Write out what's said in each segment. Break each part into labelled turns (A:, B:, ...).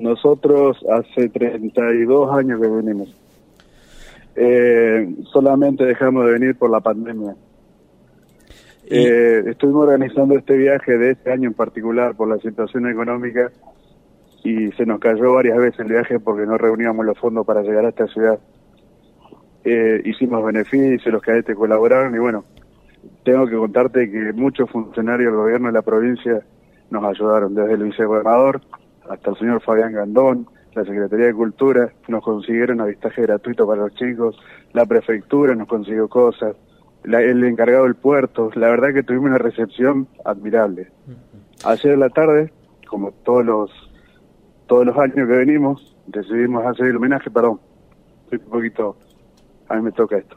A: Nosotros hace 32 años que venimos. Solamente dejamos de venir por la pandemia. Estuvimos organizando este viaje de este año en particular por la situación económica y se nos cayó varias veces el viaje porque no reuníamos los fondos para llegar a esta ciudad. Hicimos beneficios, los cadetes colaboraron y bueno, tengo que contarte que muchos funcionarios del gobierno de la provincia nos ayudaron, desde el vicegobernador hasta el señor Fabián Gandón, la Secretaría de Cultura, nos consiguieron avistaje gratuito para los chicos, la prefectura nos consiguió cosas, el encargado del puerto, la verdad que tuvimos una recepción admirable. Ayer en la tarde, como todos los años que venimos, decidimos hacer el homenaje, perdón, estoy un poquito, a mí me toca esto.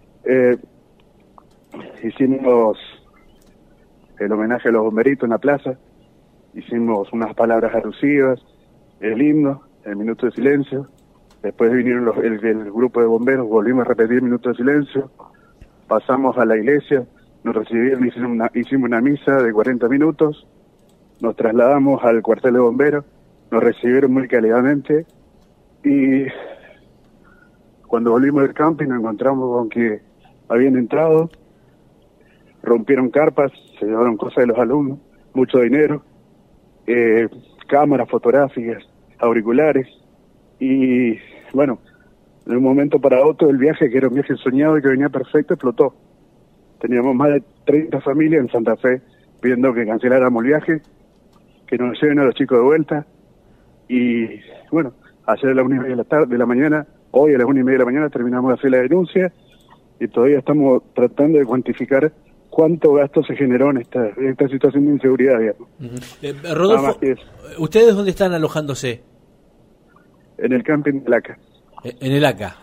A: Hicimos el homenaje a los bomberitos en la plaza, hicimos unas palabras alusivas, el himno, el minuto de silencio, después vinieron el grupo de bomberos, volvimos a repetir el minuto de silencio, pasamos a la iglesia, nos recibieron, hicimos una misa de 40 minutos, nos trasladamos al cuartel de bomberos, nos recibieron muy cálidamente y cuando volvimos del camping nos encontramos con que habían entrado, rompieron carpas, se llevaron cosas de los alumnos, mucho dinero, cámaras fotográficas, auriculares y bueno, de un momento para otro el viaje, que era un viaje soñado y que venía perfecto, explotó. Teníamos más de 30 familias en Santa Fe pidiendo que canceláramos el viaje, que nos lleven a los chicos de vuelta y bueno, ayer a las 1:30 de la mañana, hoy a las 1:30 de la mañana terminamos de hacer la denuncia y todavía estamos tratando de cuantificar cuánto gasto se generó en esta situación de inseguridad, digamos.
B: Rodolfo, ¿ustedes dónde están alojándose?
A: En el camping de Laca.
B: En el ACA.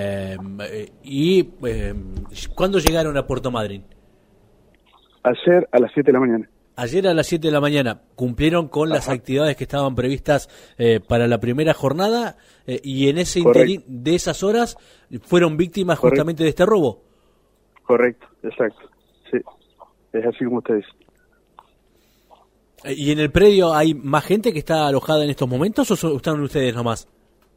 B: ¿Cuándo llegaron a Puerto Madryn?
A: Ayer a las 7 de la mañana.
B: Ayer a las 7 de la mañana. ¿Cumplieron con las actividades que estaban previstas para la primera jornada? Y en ese interín de esas horas, ¿fueron víctimas justamente de este robo?
A: Correcto, exacto. Sí, es así como usted dice.
B: ¿Y en el predio hay más gente que está alojada en estos momentos o están ustedes nomás?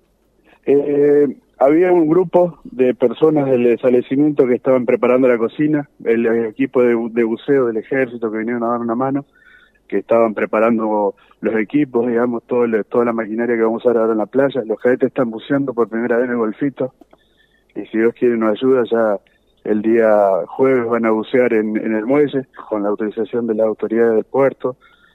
A: Había un grupo de personas del establecimiento que estaban preparando la cocina, el equipo de buceo del ejército que vinieron a dar una mano, que estaban preparando los equipos, digamos, toda la maquinaria que vamos a usar ahora en la playa. Los cadetes están buceando por primera vez en el Golfito y si Dios quiere nos ayuda, ya el día jueves van a bucear en el muelle con la autorización de las autoridades del puerto.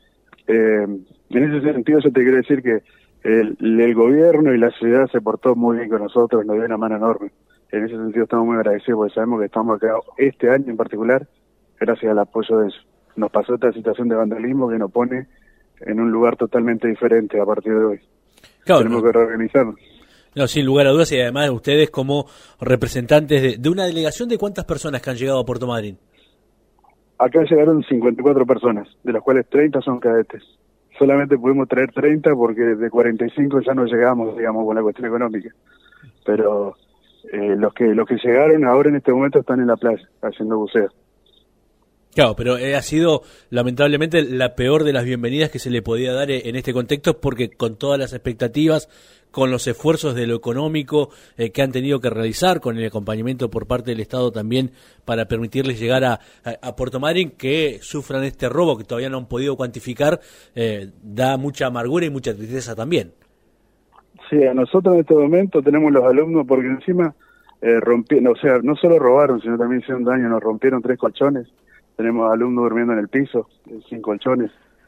A: En ese sentido yo te quiero decir que el gobierno y la ciudad se portó muy bien con nosotros, nos dio una mano enorme. En ese sentido estamos muy agradecidos porque sabemos que estamos acá este año en particular gracias al apoyo de eso. Nos pasó esta situación de vandalismo que nos pone en un lugar totalmente diferente a partir de hoy. Claro, tenemos que reorganizarnos.
B: No, sin lugar a dudas, y además ustedes como representantes de una delegación, ¿de cuántas personas que han llegado a Puerto Madryn?
A: Acá llegaron 54 personas, de las cuales 30 son cadetes. Solamente pudimos traer 30 porque de 45 ya no llegamos, digamos, con la cuestión económica. Pero los que llegaron ahora en este momento están en la playa haciendo buceo.
B: Claro, pero ha sido lamentablemente la peor de las bienvenidas que se le podía dar en este contexto, porque con todas las expectativas, con los esfuerzos de lo económico que han tenido que realizar, con el acompañamiento por parte del Estado también para permitirles llegar a Puerto Madryn, que sufran este robo que todavía no han podido cuantificar, da mucha amargura y mucha tristeza también.
A: Sí, a nosotros en este momento tenemos los alumnos porque encima rompieron, o sea, no solo robaron, sino también hicieron daño, nos rompieron 3 colchones. Tenemos alumnos durmiendo en el piso, sin colchones.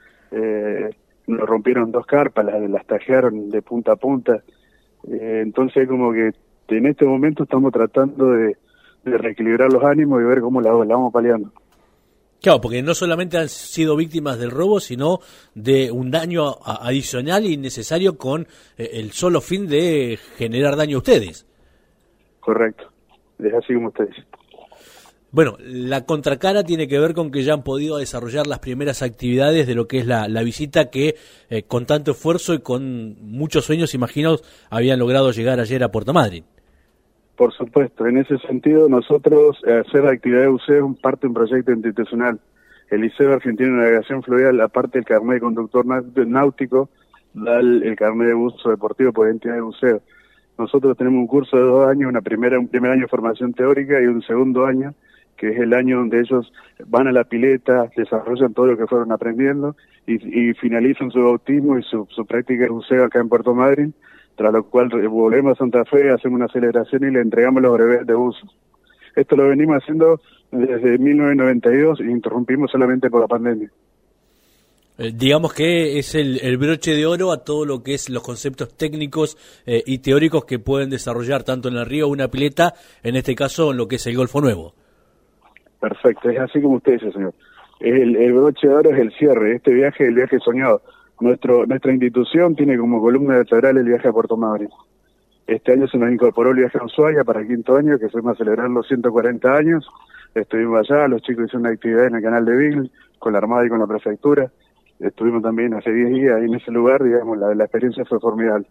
A: Nos rompieron 2 carpas, las tajearon de punta a punta. Entonces, como que en este momento estamos tratando de reequilibrar los ánimos y ver cómo la vamos paliando.
B: Claro, porque no solamente han sido víctimas del robo, sino de un daño adicional y innecesario con el solo fin de generar daño a ustedes.
A: Correcto, es así como usted dice.
B: Bueno, la contracara tiene que ver con que ya han podido desarrollar las primeras actividades de lo que es la visita que con tanto esfuerzo y con muchos sueños, imagino, habían logrado llegar ayer a Puerto Madryn.
A: Por supuesto, en ese sentido nosotros hacer la actividad de buceo es parte de un proyecto institucional. El Liceo Argentino de Navegación Fluvial, aparte del carnet de conductor náutico, da el carnet de buzo deportivo por entidad de buceo. Nosotros tenemos un curso de 2 años, un primer año de formación teórica y un segundo año, que es el año donde ellos van a la pileta, desarrollan todo lo que fueron aprendiendo y finalizan su bautismo y su práctica de buceo acá en Puerto Madryn, tras lo cual volvemos a Santa Fe, hacemos una celebración y le entregamos los brevetes de buzo. Esto lo venimos haciendo desde 1992 y interrumpimos solamente por la pandemia.
B: Digamos que es el broche de oro a todo lo que es los conceptos técnicos y teóricos que pueden desarrollar tanto en el río o una pileta, en este caso en lo que es el Golfo Nuevo.
A: Perfecto, es así como usted dice, señor. El broche de oro es el cierre, este viaje es el viaje soñado. Nuestra institución tiene como columna vertebral el viaje a Puerto Madryn. Este año se nos incorporó el viaje a Ushuaia para el 5º año, que fuimos a celebrar los 140 años. Estuvimos allá, los chicos hicieron una actividad en el canal de Beagle, con la Armada y con la Prefectura. Estuvimos también hace 10 días ahí en ese lugar, digamos, la experiencia fue formidable.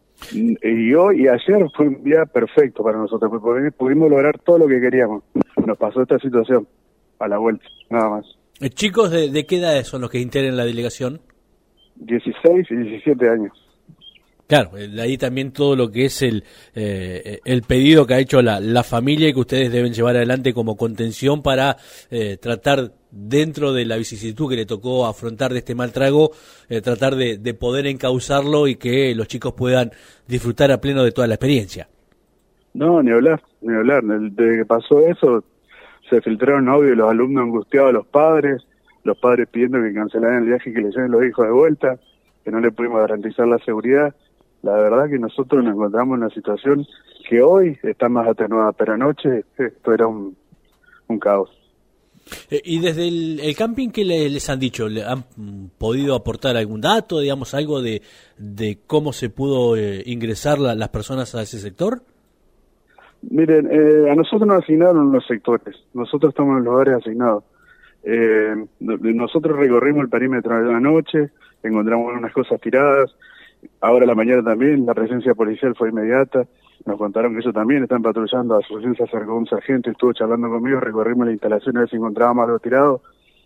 A: Y hoy y ayer fue un día perfecto para nosotros, porque pudimos lograr todo lo que queríamos. Nos pasó esta situación a la vuelta, nada más.
B: ¿Chicos de qué edades son los que integran la delegación?
A: 16 y 17 años.
B: Claro, de ahí también todo lo que es el pedido que ha hecho la familia y que ustedes deben llevar adelante como contención para tratar, dentro de la vicisitud que le tocó afrontar de este mal trago, tratar de poder encauzarlo y que los chicos puedan disfrutar a pleno de toda la experiencia.
A: No, ni hablar. Desde que pasó eso, se filtraron audios de los alumnos angustiados a los padres pidiendo que cancelaran el viaje y que le lleven los hijos de vuelta, que no le pudimos garantizar la seguridad. La verdad que nosotros nos encontramos en una situación que hoy está más atenuada, pero anoche esto era un caos.
B: Y desde el camping, ¿qué les han dicho? ¿Le han podido aportar algún dato, digamos, algo de cómo se pudo ingresar las personas a ese sector?
A: Miren, a nosotros nos asignaron los sectores, nosotros estamos en los lugares asignados. Nosotros recorrimos el perímetro de la noche, encontramos unas cosas tiradas. Ahora a la mañana también la presencia policial fue inmediata, nos contaron que ellos también están patrullando, a su recién se acercó un sargento, estuvo charlando conmigo, recorrimos la instalación a ver si encontrábamos algo tirado.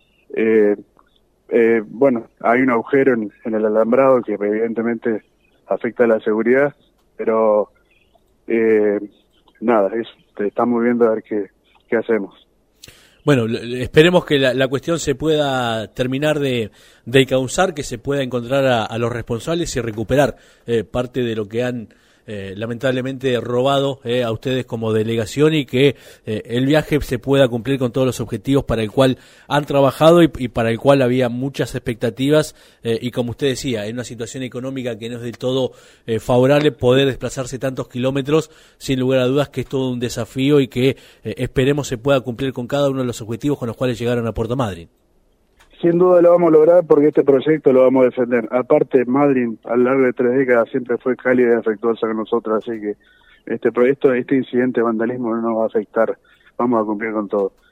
A: Bueno, hay un agujero en el alambrado que evidentemente afecta a la seguridad, pero nada, estamos viendo a ver qué hacemos.
B: Bueno, esperemos que la cuestión se pueda terminar de causar, que se pueda encontrar a los responsables y recuperar parte de lo que han lamentablemente robado a ustedes como delegación y que el viaje se pueda cumplir con todos los objetivos para el cual han trabajado y para el cual había muchas expectativas y como usted decía, en una situación económica que no es del todo favorable, poder desplazarse tantos kilómetros, sin lugar a dudas que es todo un desafío y que esperemos se pueda cumplir con cada uno de los objetivos con los cuales llegaron a Puerto Madryn.
A: Sin duda lo vamos a lograr porque este proyecto lo vamos a defender. Aparte, Madryn a lo largo de 3 décadas siempre fue cálida y afectuosa con nosotros, así que este incidente de vandalismo no nos va a afectar. Vamos a cumplir con todo.